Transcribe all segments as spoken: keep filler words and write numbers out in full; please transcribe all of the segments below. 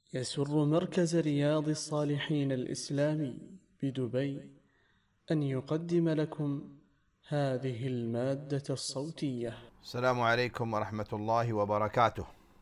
يسر مركز رياض الصالحين الإسلامي بدبي أن يقدم لكم هذه المادة الصوتية. السلام عليكم ورحمة الله وبركاته.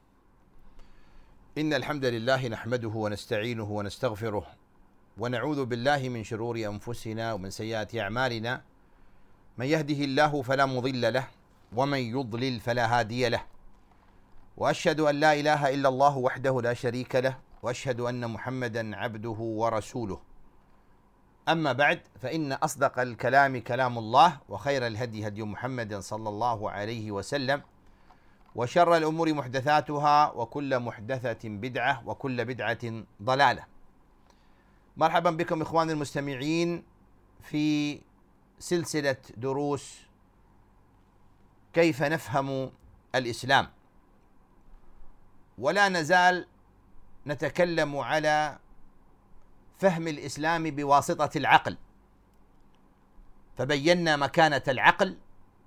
إن الحمد لله نحمده ونستعينه ونستغفره ونعوذ بالله من شرور أنفسنا ومن سيئات أعمالنا. من يهده الله فلا مضل له ومن يضلل فلا هادي له، وأشهد أن لا إله إلا الله وحده لا شريك له، وأشهد أن محمدا عبده ورسوله. أما بعد، فإن أصدق الكلام كلام الله، وخير الهدي هدي محمد صلى الله عليه وسلم، وشر الأمور محدثاتها، وكل محدثة بدعة، وكل بدعة ضلالة. مرحبا بكم إخواني المستمعين في سلسلة دروس كيف نفهم الإسلام، ولا نزال نتكلم على فهم الإسلام بواسطة العقل، فبينا مكانة العقل،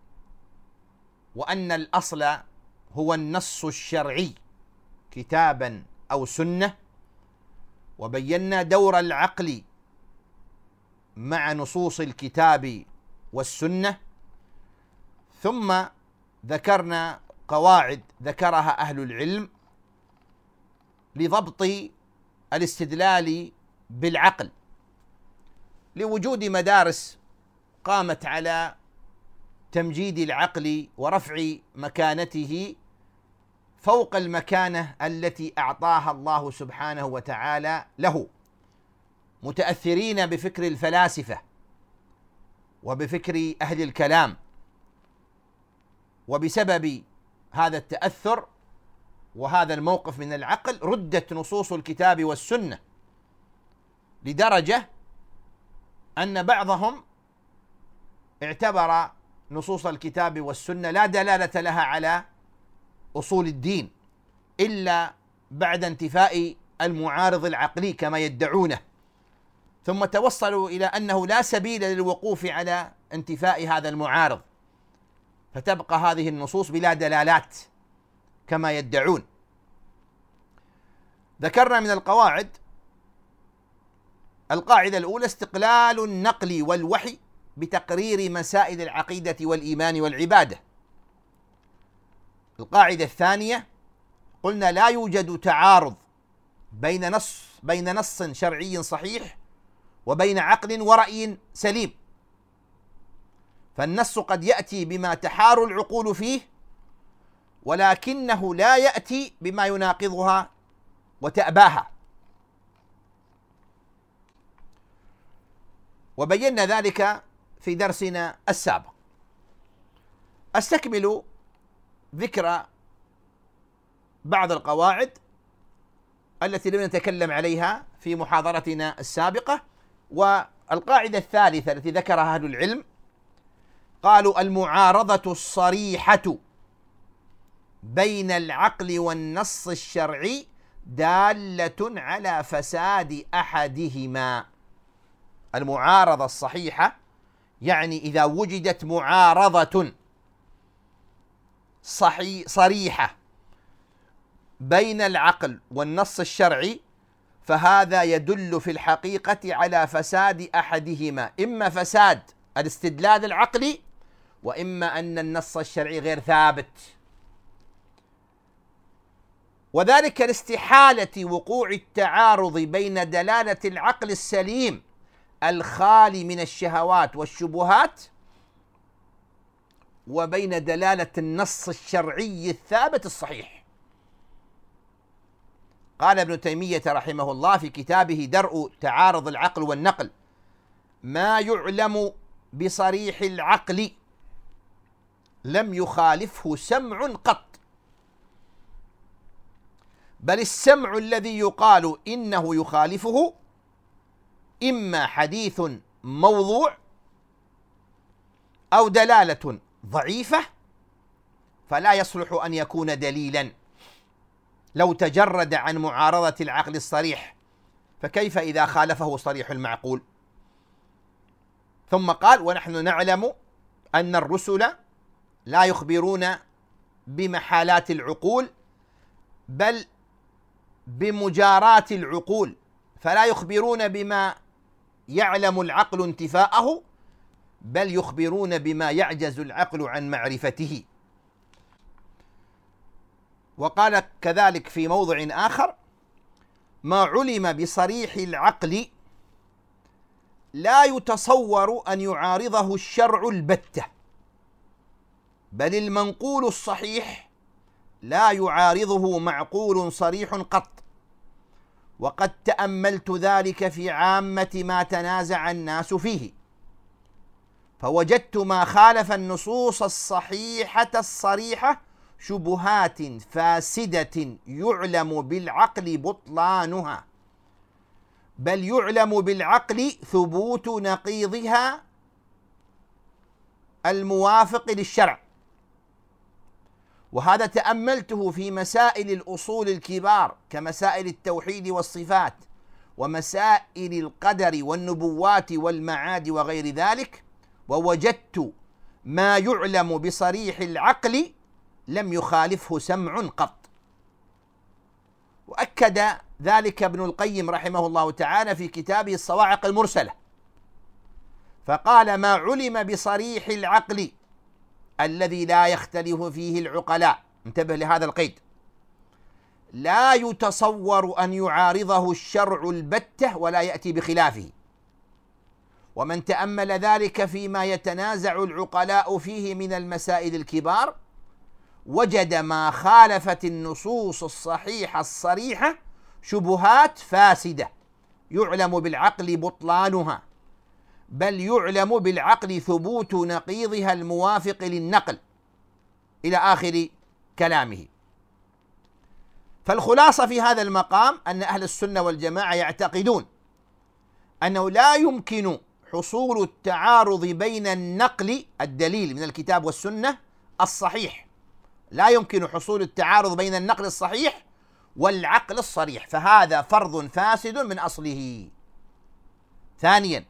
وأن الأصل هو النص الشرعي كتابا أو سنة، وبينا دور العقل مع نصوص الكتاب والسنة، ثم ذكرنا قواعد ذكرها أهل العلم لضبط الاستدلال بالعقل، لوجود مدارس قامت على تمجيد العقل ورفع مكانته فوق المكانة التي أعطاها الله سبحانه وتعالى له، متأثرين بفكر الفلاسفة وبفكر أهل الكلام. وبسبب هذا التأثر وهذا الموقف من العقل ردت نصوص الكتاب والسنة، لدرجة أن بعضهم اعتبر نصوص الكتاب والسنة لا دلالة لها على أصول الدين إلا بعد انتفاء المعارض العقلي كما يدعونه، ثم توصلوا إلى أنه لا سبيل للوقوف على انتفاء هذا المعارض، فتبقى هذه النصوص بلا دلالات كما يدعون. ذكرنا من القواعد القاعدة الأولى استقلال النقل والوحي بتقرير مسائل العقيدة والإيمان والعبادة. القاعدة الثانية قلنا لا يوجد تعارض بين نص بين نص شرعي صحيح وبين عقل ورأي سليم، فالنص قد يأتي بما تحار العقول فيه، ولكنه لا يأتي بما يناقضها وتأباها، وبينا ذلك في درسنا السابق. أستكمل ذكر بعض القواعد التي لم نتكلم عليها في محاضرتنا السابقة. والقاعدة الثالثة التي ذكرها أهل العلم قالوا المعارضة الصريحة بين العقل والنص الشرعي دالة على فساد أحدهما. المعارضة الصحيحة يعني إذا وجدت معارضة صحي صريحة بين العقل والنص الشرعي، فهذا يدل في الحقيقة على فساد أحدهما، إما فساد الاستدلال العقلي، وإما أن النص الشرعي غير ثابت، وذلك لاستحالة وقوع التعارض بين دلالة العقل السليم الخالي من الشهوات والشبهات وبين دلالة النص الشرعي الثابت الصحيح. قال ابن تيمية رحمه الله في كتابه درء تعارض العقل والنقل: ما يعلم بصريح العقل لم يخالفه سمع قط، بل السمع الذي يقال إنه يخالفه إما حديث موضوع أو دلالة ضعيفة، فلا يصلح أن يكون دليلا لو تجرد عن معارضة العقل الصريح، فكيف إذا خالفه صريح المعقول؟ ثم قال: ونحن نعلم أن الرسل لا يخبرون بمحالات العقول، بل بمجاراة العقول، فلا يخبرون بما يعلم العقل انتفاءه، بل يخبرون بما يعجز العقل عن معرفته. وقال كذلك في موضع آخر: ما علم بصريح العقل لا يتصور أن يعارضه الشرع البتة، بل المنقول الصحيح لا يعارضه معقول صريح قط. وقد تأملت ذلك في عامة ما تنازع الناس فيه، فوجدت ما خالف النصوص الصحيحة الصريحة شبهات فاسدة يعلم بالعقل بطلانها، بل يعلم بالعقل ثبوت نقيضها الموافق للشرع. وهذا تأملته في مسائل الأصول الكبار كمسائل التوحيد والصفات، ومسائل القدر والنبوات والمعاد وغير ذلك، ووجدت ما يعلم بصريح العقل لم يخالفه سمع قط. وأكد ذلك ابن القيم رحمه الله تعالى في كتابه الصواعق المرسلة، فقال: ما علم بصريح العقل الذي لا يختلف فيه العقلاء، انتبه لهذا القيد، لا يتصور أن يعارضه الشرع البتة ولا يأتي بخلافه. ومن تأمل ذلك فيما يتنازع العقلاء فيه من المسائل الكبار وجد ما خالفت النصوص الصحيحة الصريحة شبهات فاسدة يعلم بالعقل بطلانها، بل يعلم بالعقل ثبوت نقيضها الموافق للنقل، إلى آخر كلامه. فالخلاصة في هذا المقام أن أهل السنة والجماعة يعتقدون أنه لا يمكن حصول التعارض بين النقل الدليل من الكتاب والسنة الصحيح، لا يمكن حصول التعارض بين النقل الصحيح والعقل الصريح، فهذا فرض فاسد من أصله. ثانيا: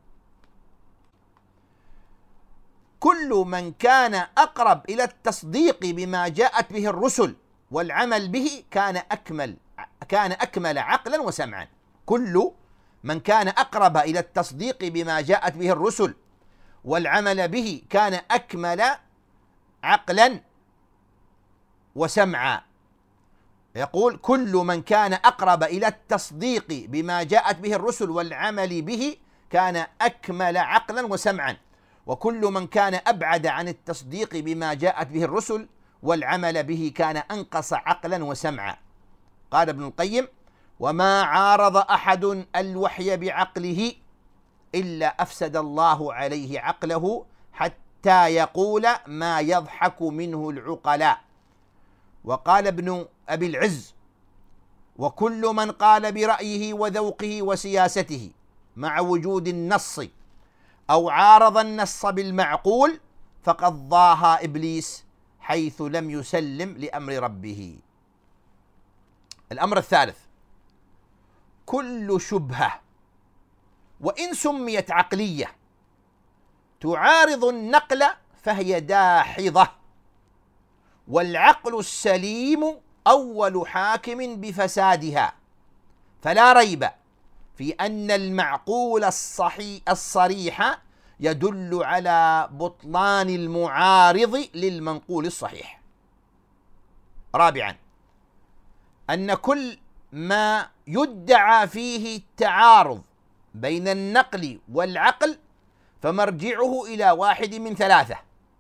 كل من كان أقرب إلى التصديق بما جاءت به الرسل والعمل به كان أكمل كان أكمل عقلا وسمعا. كل من كان أقرب إلى التصديق بما جاءت به الرسل والعمل به كان أكمل عقلا وسمعا. يقول: كل من كان أقرب إلى التصديق بما جاءت به الرسل والعمل به كان أكمل عقلا وسمعا، وكل من كان أبعد عن التصديق بما جاءت به الرسل والعمل به كان أنقص عقلا وسمعا. قال ابن القيم: وما عارض أحد الوحي بعقله إلا أفسد الله عليه عقله حتى يقول ما يضحك منه العقلاء. وقال ابن أبي العز: وكل من قال برأيه وذوقه وسياسته مع وجود النص أو عارض النص بالمعقول فقد ضاها إبليس حيث لم يسلم لأمر ربه. الأمر الثالث: كل شبهة وإن سميت عقلية تعارض النقل فهي داحضة، والعقل السليم أول حاكم بفسادها، فلا ريب في أن المعقول الصحيح الصريح يدل على بطلان المعارض للمنقول الصحيح. رابعا: أن كل ما يدعى فيه التعارض بين النقل والعقل فمرجعه إلى واحد من ثلاثة: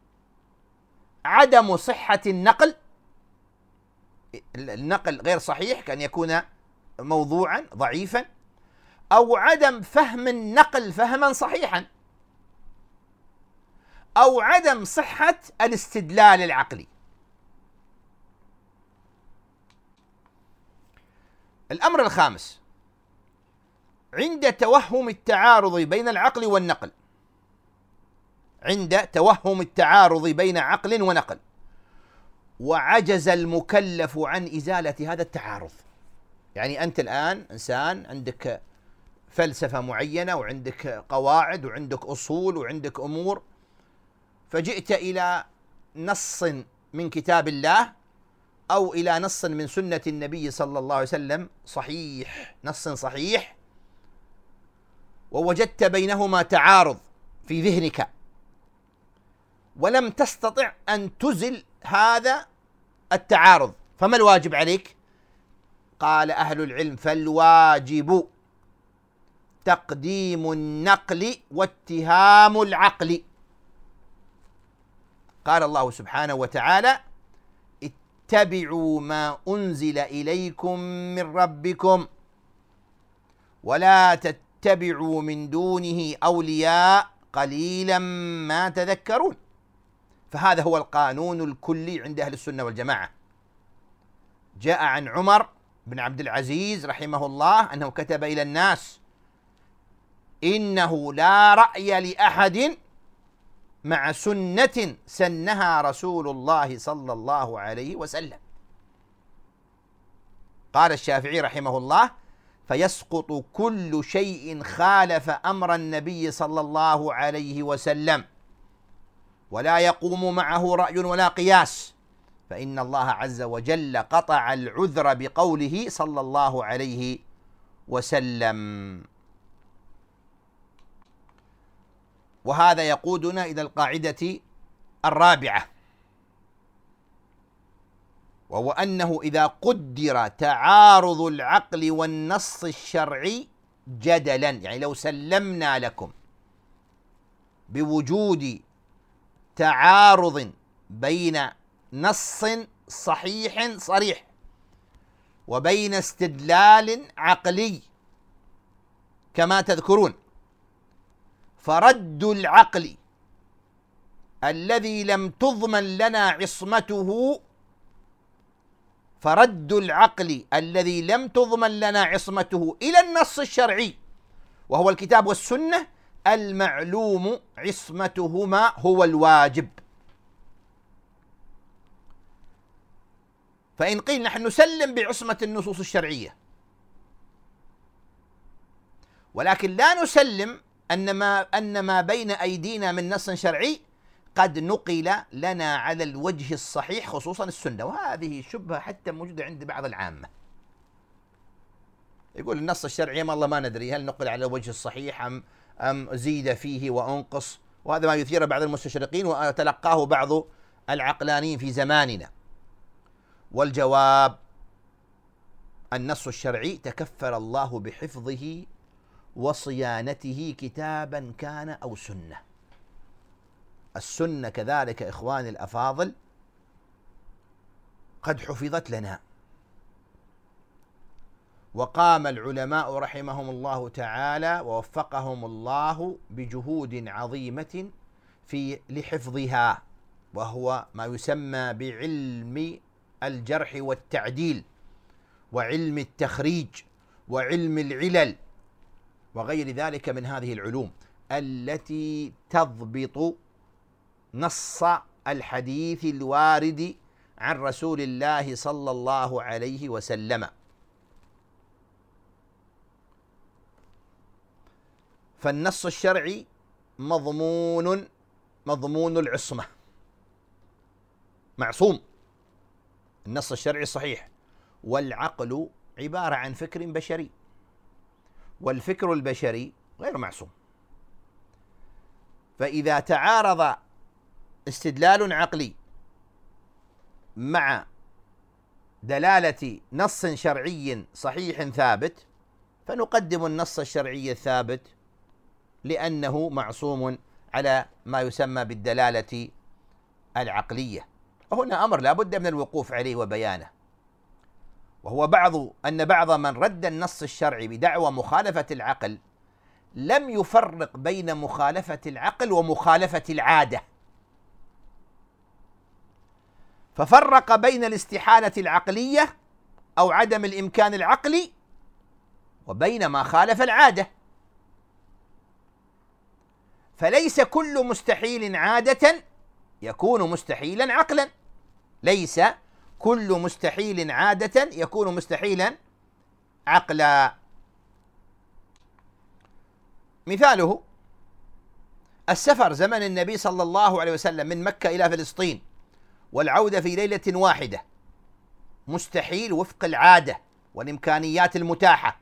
عدم صحة النقل، النقل غير صحيح كأن يكون موضوعا ضعيفا، أو عدم فهم النقل فهما صحيحا، أو عدم صحة الاستدلال العقلي. الأمر الخامس: عند توهم التعارض بين العقل والنقل عند توهم التعارض بين عقل ونقل وعجز المكلف عن إزالة هذا التعارض. يعني أنت الآن إنسان عندك فلسفة معينة وعندك قواعد وعندك أصول وعندك أمور، فجئت إلى نص من كتاب الله أو إلى نص من سنة النبي صلى الله عليه وسلم صحيح، نص صحيح، ووجدت بينهما تعارض في ذهنك ولم تستطع أن تزل هذا التعارض، فما الواجب عليك؟ قال أهل العلم: فالواجب تقديم النقل واتهام العقل. قال الله سبحانه وتعالى: اتبعوا ما أنزل إليكم من ربكم ولا تتبعوا من دونه أولياء قليلا ما تذكرون. فهذا هو القانون الكلي عند أهل السنة والجماعة. جاء عن عمر بن عبد العزيز رحمه الله أنه كتب إلى الناس: إنه لا رأي لأحد مع سنة سنها رسول الله صلى الله عليه وسلم. قال الشافعي رحمه الله: فيسقط كل شيء خالف أمر النبي صلى الله عليه وسلم ولا يقوم معه رأي ولا قياس، فإن الله عز وجل قطع العذر بقوله صلى الله عليه وسلم. وهذا يقودنا إلى القاعدة الرابعة، وهو أنه إذا قدر تعارض العقل والنص الشرعي جدلا، يعني لو سلمنا لكم بوجود تعارض بين نص صحيح صريح وبين استدلال عقلي كما تذكرون، فرد العقل الذي لم تضمن لنا عصمته فرد العقل الذي لم تضمن لنا عصمته إلى النص الشرعي وهو الكتاب والسنة المعلوم عصمتهما هو الواجب. فإن قيل نحن نسلم بعصمة النصوص الشرعية، ولكن لا نسلم أن ما أن ما بين أيدينا من نص شرعي قد نقل لنا على الوجه الصحيح خصوصا السنة، وهذه شبهة حتى موجودة عند بعض العامة. يقول النص الشرعي ما الله ما ندري هل نقل على الوجه الصحيح أم أم زيد فيه وأنقص، وهذا ما يثير بعض المستشرقين وتلقاه بعض العقلانيين في زماننا. والجواب: النص الشرعي تكفل الله بحفظه وصيانته كتابا كان أو سنة. السنة كذلك إخواني الأفاضل قد حفظت لنا، وقام العلماء رحمهم الله تعالى ووفقهم الله بجهود عظيمة في لحفظها، وهو ما يسمى بعلم الجرح والتعديل وعلم التخريج وعلم العلل وغير ذلك من هذه العلوم التي تضبط نص الحديث الوارد عن رسول الله صلى الله عليه وسلم. فالنص الشرعي مضمون مضمون العصمة، معصوم النص الشرعي الصحيح، والعقل عبارة عن فكر بشري، والفكر البشري غير معصوم. فإذا تعارض استدلال عقلي مع دلالة نص شرعي صحيح ثابت فنقدم النص الشرعي الثابت لأنه معصوم على ما يسمى بالدلالة العقلية. وهنا أمر لا بد من الوقوف عليه وبيانه، وهو بعض أن بعض من رد النص الشرعي بدعوى مخالفة العقل لم يفرق بين مخالفة العقل ومخالفة العادة، ففرق بين الاستحالة العقلية أو عدم الإمكان العقلي وبين ما خالف العادة. فليس كل مستحيل عادة يكون مستحيلا عقلا، ليس كل مستحيل عادة يكون مستحيلا عقلا. مثاله السفر زمن النبي صلى الله عليه وسلم من مكة إلى فلسطين والعودة في ليلة واحدة، مستحيل وفق العادة والإمكانيات المتاحة،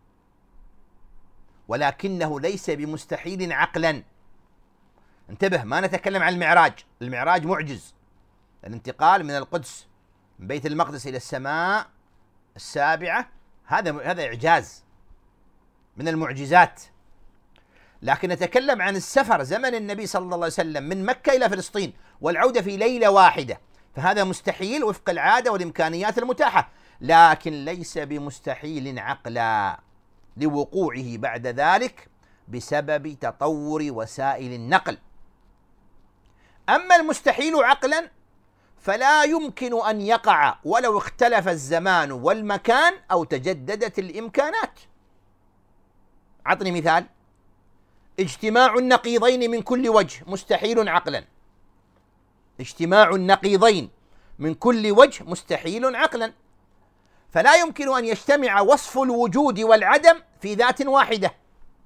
ولكنه ليس بمستحيل عقلا. انتبه، ما نتكلم عن المعراج، المعراج معجز، الانتقال من القدس من بيت المقدس إلى السماء السابعة هذا هذا إعجاز من المعجزات. لكن نتكلم عن السفر زمن النبي صلى الله عليه وسلم من مكة إلى فلسطين والعودة في ليلة واحدة، فهذا مستحيل وفق العادة والإمكانيات المتاحة، لكن ليس بمستحيل عقلا لوقوعه بعد ذلك بسبب تطور وسائل النقل. أما المستحيل عقلا فلا يمكن أن يقع ولو اختلف الزمان والمكان أو تجددت الإمكانات. أعطني مثال: اجتماع النقيضين من كل وجه مستحيل عقلا، اجتماع النقيضين من كل وجه مستحيل عقلا، فلا يمكن أن يجتمع وصف الوجود والعدم في ذات واحدة،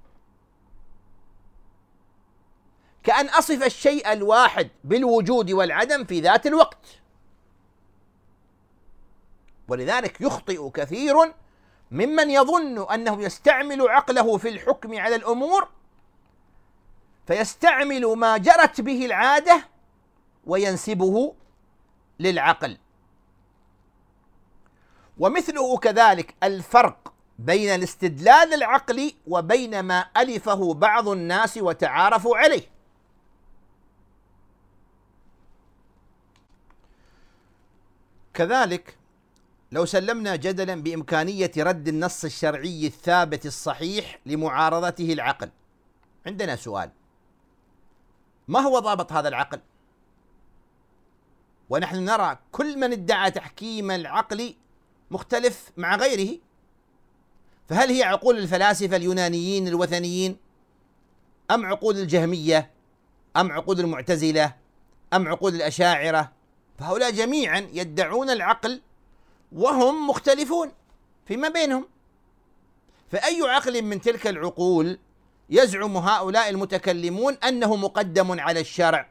كأن أصف الشيء الواحد بالوجود والعدم في ذات الوقت. ولذلك يخطئ كثير ممن يظن أنه يستعمل عقله في الحكم على الأمور، فيستعمل ما جرت به العادة وينسبه للعقل. ومثله كذلك الفرق بين الاستدلال العقلي وبين ما ألفه بعض الناس وتعارفوا عليه. كذلك لو سلمنا جدلا بإمكانية رد النص الشرعي الثابت الصحيح لمعارضته العقل، عندنا سؤال: ما هو ضابط هذا العقل؟ ونحن نرى كل من ادعى تحكيم العقل مختلف مع غيره، فهل هي عقول الفلاسفة اليونانيين الوثنيين، أم عقول الجهمية، أم عقول المعتزلة، أم عقول الأشاعرة؟ فهؤلاء جميعا يدعون العقل وهم مختلفون فيما بينهم، فأي عقل من تلك العقول يزعم هؤلاء المتكلمون أنه مقدم على الشرع؟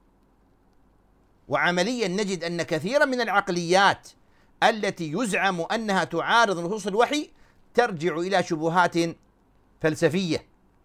وعمليا نجد أن كثيرا من العقليات التي يزعم أنها تعارض نصوص الوحي ترجع إلى شبهات فلسفية،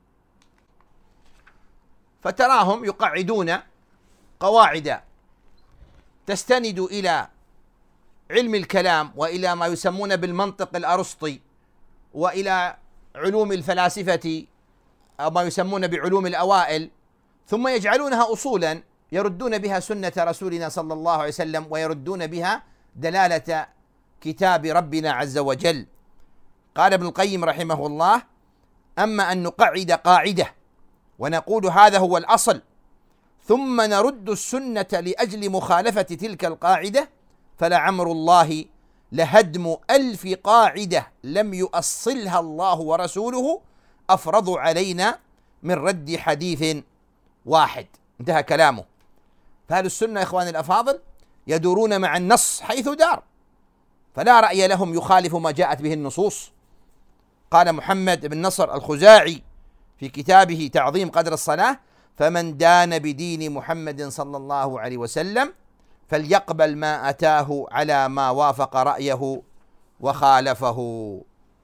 فتراهم يقعدون قواعد تستند إلى علم الكلام وإلى ما يسمون بالمنطق الأرسطي وإلى علوم الفلاسفة أو ما يسمون بعلوم الأوائل، ثم يجعلونها أصولا يردون بها سنة رسولنا صلى الله عليه وسلم ويردون بها دلالة كتاب ربنا عز وجل. قال ابن القيم رحمه الله: أما أن نقعد قاعدة ونقول هذا هو الأصل ثم نرد السنة لأجل مخالفة تلك القاعدة فلعمر الله لهدم ألف قاعدة لم يؤصلها الله ورسوله أفرض علينا من رد حديث واحد. انتهى كلامه. فأهل السنة يا إخواني الأفاضل يدورون مع النص حيث دار، فلا رأي لهم يخالف ما جاءت به النصوص. قال محمد بن نصر الخزاعي في كتابه تعظيم قدر الصلاة: فمن دان بدين محمد صلى الله عليه وسلم فليقبل ما أتاه على ما وافق رأيه وخالفه.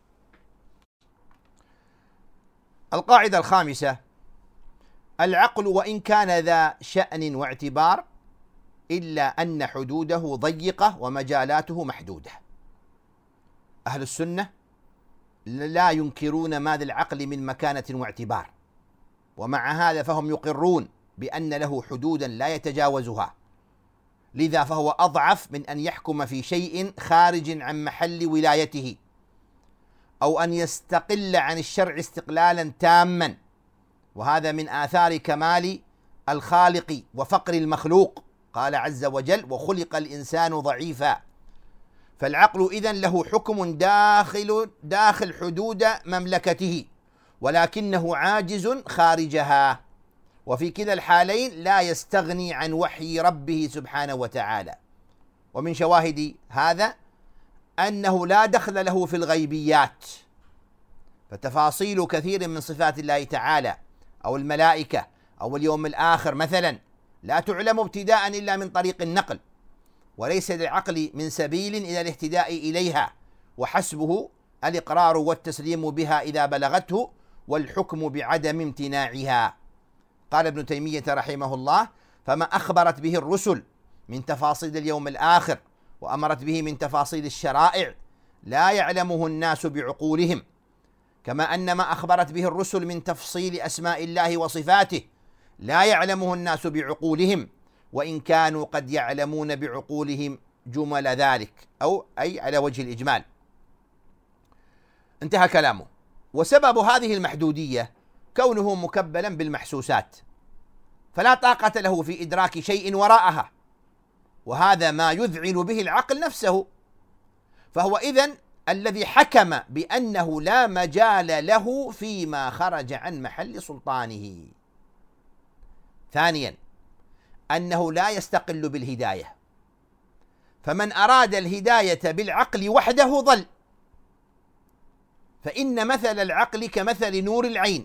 القاعدة الخامسة: العقل وإن كان ذا شأن واعتبار إلا أن حدوده ضيقة ومجالاته محدودة. أهل السنة لا ينكرون ما للعقل من مكانة واعتبار، ومع هذا فهم يقرون بأن له حدودا لا يتجاوزها، لذا فهو أضعف من أن يحكم في شيء خارج عن محل ولايته، أو أن يستقل عن الشرع استقلالا تاما، وهذا من آثار كمال الخالق وفقر المخلوق. قال عز وجل: وخلق الإنسان ضعيفا. فالعقل إذن له حكم داخل داخل حدود مملكته، ولكنه عاجز خارجها، وفي كلا الحالين لا يستغني عن وحي ربه سبحانه وتعالى. ومن شواهد هذا أنه لا دخل له في الغيبيات، فتفاصيل كثير من صفات الله تعالى أو الملائكة أو اليوم الآخر مثلا لا تعلم ابتداء إلا من طريق النقل، وليس للعقل من سبيل إلى الاهتداء إليها، وحسبه الإقرار والتسليم بها إذا بلغته، والحكم بعدم امتناعها. قال ابن تيمية رحمه الله: فما أخبرت به الرسل من تفاصيل اليوم الآخر وأمرت به من تفاصيل الشرائع لا يعلمه الناس بعقولهم، كما أن ما أخبرت به الرسل من تفصيل أسماء الله وصفاته لا يعلمه الناس بعقولهم، وإن كانوا قد يعلمون بعقولهم جمل ذلك، أو أي على وجه الإجمال. انتهى كلامه. وسبب هذه المحدودية كونه مكبلا بالمحسوسات، فلا طاقة له في إدراك شيء وراءها، وهذا ما يذعن به العقل نفسه، فهو إذن الذي حكم بأنه لا مجال له فيما خرج عن محل سلطانه. ثانيا، أنه لا يستقل بالهداية، فمن أراد الهداية بالعقل وحده ضل، فإن مثل العقل كمثل نور العين،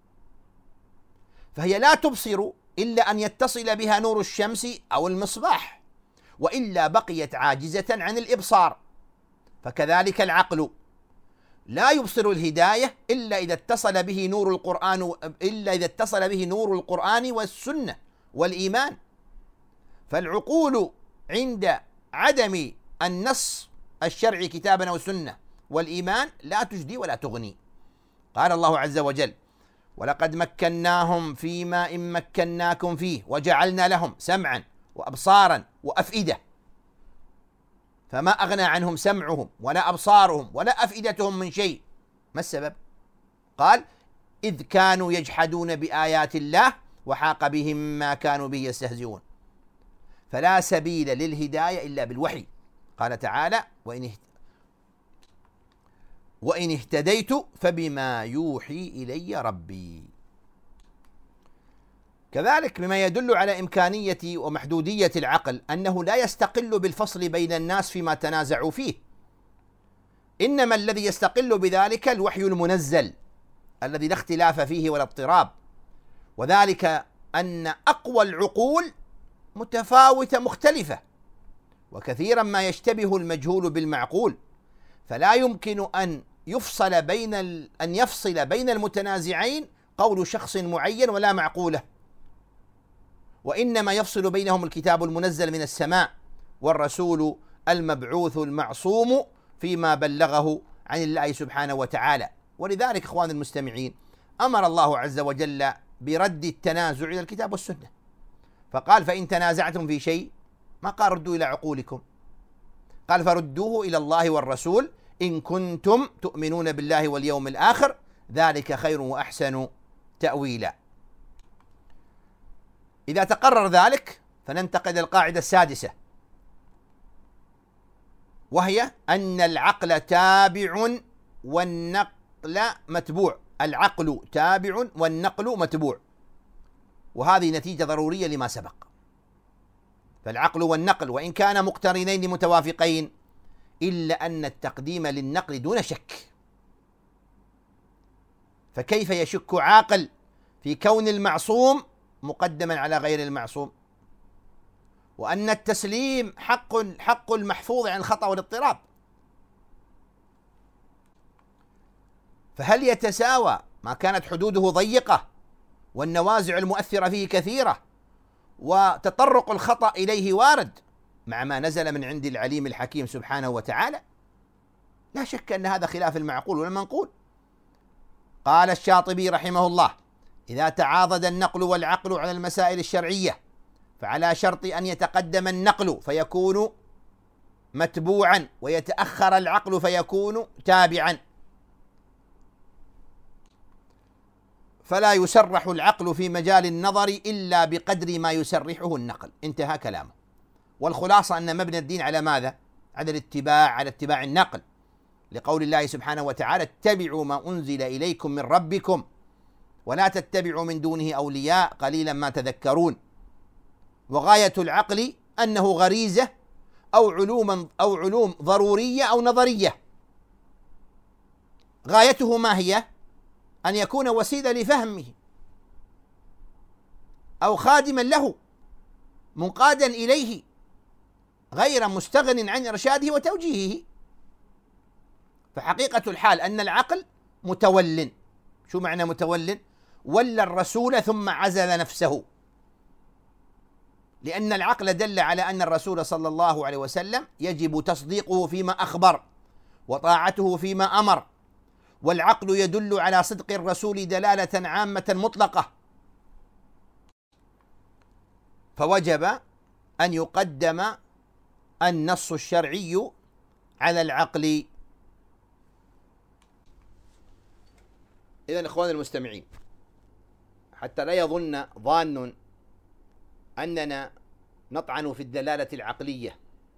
فهي لا تبصر إلا أن يتصل بها نور الشمس أو المصباح، وإلا بقيت عاجزة عن الإبصار. فكذلك العقل لا يبصر الهداية إلا إذا اتصل به نور القرآن إلا إذا اتصل به نور القرآن والسنة والإيمان. فالعقول عند عدم النص الشرعي كتابا أو سنة والإيمان لا تجدي ولا تغني. قال الله عز وجل: ولقد مكناهم فيما إن مكناكم فيه وجعلنا لهم سمعا وأبصارا وأفئدة، فما أغنى عنهم سمعهم ولا أبصارهم ولا أفئدتهم من شيء. ما السبب؟ قال: إذ كانوا يجحدون بآيات الله وحاق بهم ما كانوا به يستهزئون. فلا سبيل للهداية إلا بالوحي. قال تعالى: وإن وإن اهتديت فبما يوحي إلي ربي. كذلك مما يدل على إمكانية ومحدودية العقل أنه لا يستقل بالفصل بين الناس فيما تنازعوا فيه، إنما الذي يستقل بذلك الوحي المنزل الذي لا اختلاف فيه ولا اضطراب، وذلك أن أقوى العقول متفاوتة مختلفة، وكثيرا ما يشتبه المجهول بالمعقول، فلا يمكن أن يفصل بين أن يفصل بين المتنازعين قول شخص معين ولا معقوله، وإنما يفصل بينهم الكتاب المنزل من السماء والرسول المبعوث المعصوم فيما بلغه عن الله سبحانه وتعالى. ولذلك إخوان المستمعين، أمر الله عز وجل برد التنازع إلى الكتاب والسنة، فقال: فإن تنازعتم في شيء، ما قال ردوا إلى عقولكم، قال: فردوه إلى الله والرسول إن كنتم تؤمنون بالله واليوم الآخر، ذلك خير وأحسن تأويلا. إذا تقرر ذلك فننتقل إلى القاعدة السادسة، وهي أن العقل تابع والنقل متبوع. العقل تابع والنقل متبوع، وهذه نتيجة ضرورية لما سبق. فالعقل والنقل وإن كانا مقترنين متوافقين، إلا أن التقديم للنقل دون شك. فكيف يشك عاقل في كون المعصوم مقدما على غير المعصوم، وأن التسليم حق حق المحفوظ عن الخطأ والاضطراب؟ فهل يتساوى ما كانت حدوده ضيقة والنوازع المؤثرة فيه كثيرة وتطرق الخطأ إليه وارد مع ما نزل من عند العليم الحكيم سبحانه وتعالى؟ لا شك أن هذا خلاف المعقول والمنقول. قال الشاطبي رحمه الله: إذا تعاضد النقل والعقل على المسائل الشرعية فعلى شرط أن يتقدم النقل فيكون متبوعا ويتأخر العقل فيكون تابعا، فلا يسرح العقل في مجال النظر إلا بقدر ما يسرحه النقل. انتهى كلامه. والخلاصة أن مبنى الدين على ماذا؟ على الاتباع، على اتباع النقل، لقول الله سبحانه وتعالى: اتبعوا ما أنزل إليكم من ربكم ولا تتبعوا من دونه أولياء قليلا ما تذكرون. وغاية العقل أنه غريزة أو علوم أو علوم ضرورية أو نظرية. غايته ما هي؟ أن يكون وسيلة لفهمه أو خادما له منقادا إليه، غير مستغن عن إرشاده وتوجيهه. فحقيقة الحال أن العقل متول. شو معنى متول؟ ولى الرسول ثم عزل نفسه، لأن العقل دل على أن الرسول صلى الله عليه وسلم يجب تصديقه فيما أخبر وطاعته فيما أمر، والعقل يدل على صدق الرسول دلالة عامة مطلقة، فوجب أن يقدم النص الشرعي على العقل. إذن إخواني المستمعين، حتى لا يظن ظان أننا نطعن في الدلالة العقلية،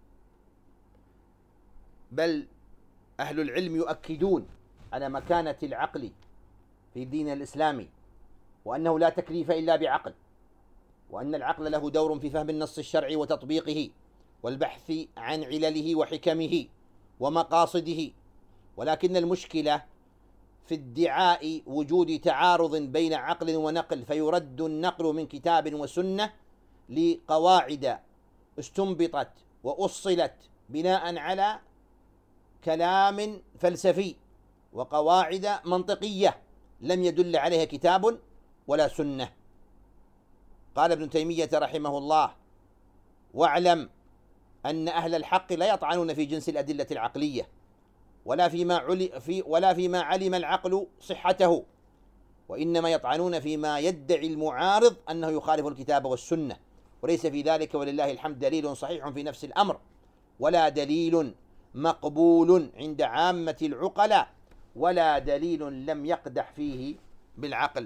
بل أهل العلم يؤكدون على مكانة العقل في الدين الإسلامي، وأنه لا تكليف إلا بعقل، وأن العقل له دور في فهم النص الشرعي وتطبيقه والبحث عن علله وحكمه ومقاصده. ولكن المشكلة في ادعاء وجود تعارض بين عقل ونقل، فيرد النقل من كتاب وسنة لقواعد استنبطت وأصلت بناء على كلام فلسفي وقواعد منطقية لم يدل عليها كتاب ولا سنة. قال ابن تيمية رحمه الله: واعلم أن أهل الحق لا يطعنون في جنس الأدلة العقلية ولا فيما علي في ولا فيما علم العقل صحته، وإنما يطعنون فيما يدعي المعارض أنه يخالف الكتاب والسنة، وليس في ذلك ولله الحمد دليل صحيح في نفس الأمر، ولا دليل مقبول عند عامة العقلاء، ولا دليل لم يقدح فيه بالعقل.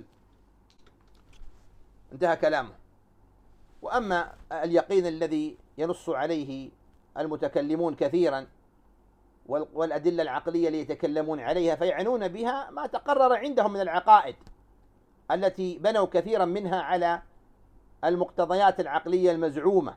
انتهى كلامه. وأما اليقين الذي ينص عليه المتكلمون كثيرا والأدلة العقلية اللي يتكلمون عليها، فيعنون بها ما تقرر عندهم من العقائد التي بنوا كثيرا منها على المقتضيات العقلية المزعومة،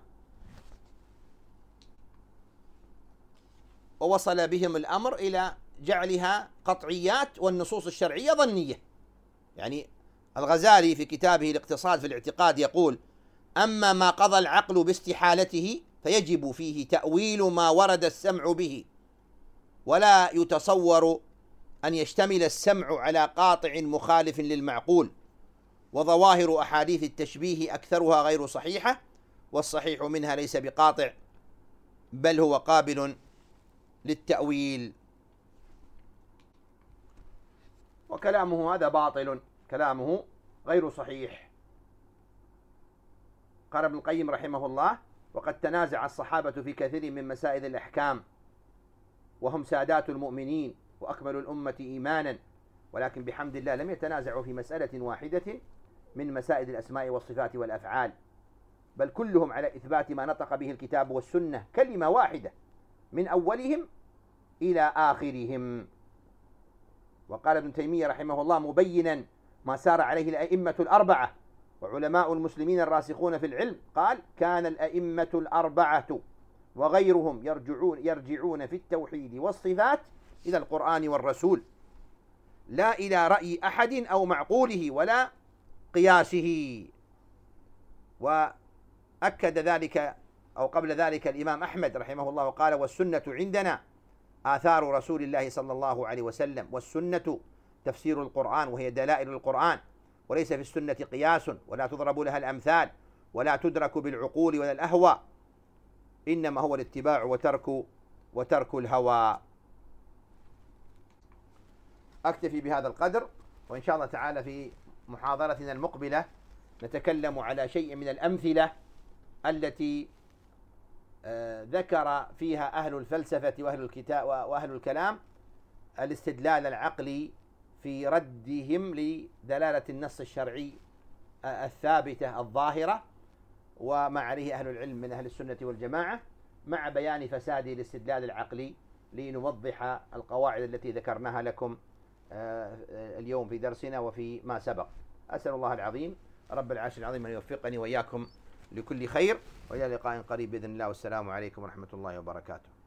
ووصل بهم الأمر إلى جعلها قطعيات والنصوص الشرعية ظنية. يعني الغزالي في كتابه الاقتصاد في الاعتقاد يقول: أما ما قضى العقل باستحالته فيجب فيه تأويل ما ورد السمع به، ولا يتصور أن يشتمل السمع على قاطع مخالف للمعقول، وظواهر أحاديث التشبيه أكثرها غير صحيحة، والصحيح منها ليس بقاطع بل هو قابل للتأويل. وكلامه هذا باطل، كلامه غير صحيح. قال ابن القيم رحمه الله: وقد تنازع الصحابة في كثير من مسائل الأحكام، وهم سادات المؤمنين وأكمل الأمة إيمانا، ولكن بحمد الله لم يتنازعوا في مسألة واحدة من مسائل الأسماء والصفات والأفعال، بل كلهم على إثبات ما نطق به الكتاب والسنة، كلمة واحدة من أولهم إلى آخرهم. وقال ابن تيمية رحمه الله مبينا ما سار عليه الأئمة الأربعة وعلماء المسلمين الراسخون في العلم، قال: كان الأئمة الأربعة وغيرهم يرجعون يرجعون في التوحيد والصفات إلى القرآن والرسول، لا إلى رأي أحد أو معقوله ولا قياسه. وأكد ذلك أو قبل ذلك الإمام أحمد رحمه الله قال: والسنة عندنا آثار رسول الله صلى الله عليه وسلم، والسنة تفسير القرآن وهي دلائل القرآن، وليس في السنة قياس ولا تضرب لها الأمثال ولا تدرك بالعقول ولا الأهوى، إنما هو الاتباع وترك وترك الهوى. أكتفي بهذا القدر، وإن شاء الله تعالى في محاضرتنا المقبلة نتكلم على شيء من الأمثلة التي ذكر فيها أهل الفلسفة وأهل الكتاب وأهل الكلام الاستدلال العقلي في ردهم لدلالة النص الشرعي الثابتة الظاهرة، وما عليه أهل العلم من أهل السنة والجماعة، مع بيان فساد الاستدلال العقلي لنوضح القواعد التي ذكرناها لكم اليوم في درسنا وفي ما سبق. أسأل الله العظيم رب العرش العظيم أن يوفقني وإياكم لكل خير، وإلى لقاء قريب بإذن الله، والسلام عليكم ورحمة الله وبركاته.